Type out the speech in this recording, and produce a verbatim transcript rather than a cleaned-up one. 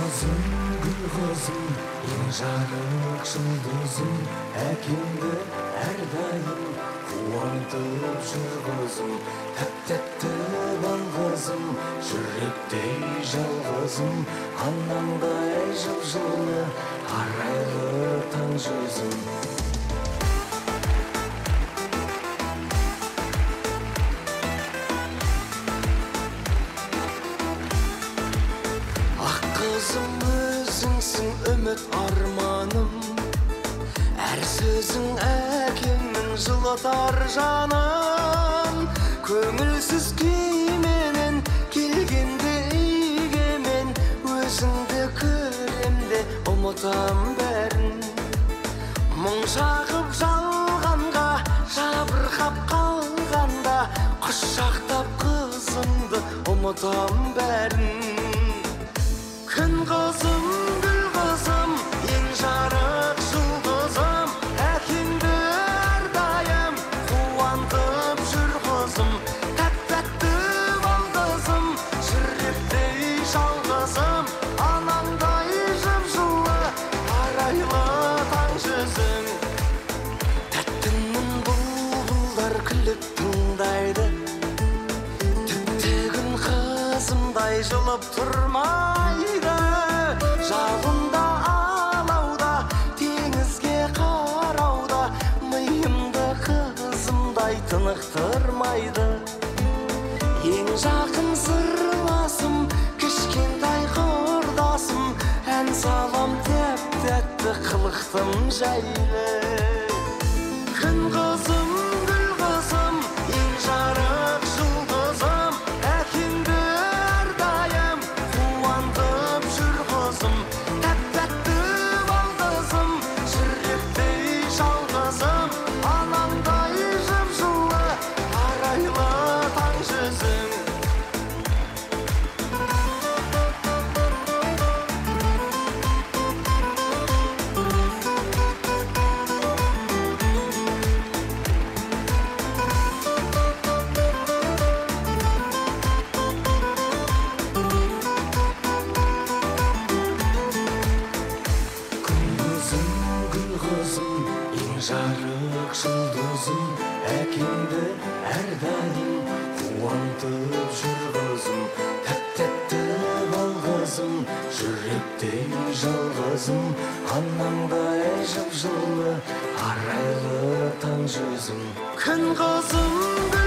kızım, gül kızım, en жарық жұлдызым, әкеңді әрдайым қуантып жүр қызым. Тәп-тәтті бал қызым, жүректей жалғызым, анаңдай жып-жылы, арайлы таң жүзім. Қызым өзіңсің үміт арманым, әр сөзің әкемнің жылытар жанын. Көңілсіз күйменен келгенде үйге мен, өзіңді көремде ұмытам бәрін. Мұң жағып жалғанға жабырқап қалғанда, құшақтап қызымды ұмытам бәрін. Күн қызым, гүл қызым, ең жарық жұлдызым, әкеңді әрдайым қуантып жүр қызым. Тәп-тәтті бал қызым, жүректей жалғызым, анаңдай жып-жылы, арайлы таң жүзің. Тәттімін бұлбұлдар күліп тыңдайды, түптегін қызымдай жылып тұрмайды. Жалында алауда, теңізге қарауда, миымды қызымдай тынықтырмайды. Ең жақын сырласым, кішкентай құрдасым, ән салам тәп-тәтті қылықтым жайлы. Күн қызым, гүл қызым, ең жарық жұлдызым, әкеңді әрдайым қуантып жүр қызым. Тәп-тәтті бал қызым, жүректей жалғызым, анаңдай жып-жылы, арайлы таң жүзің. Жарық жұлдызым, әкеңді әрдайым қуантып жүр қызым. Тәп-тәтті бал қызым, жүректей жалғызым, анаңдай жып-жылы, арайлы таң жүзім. Күн қызым,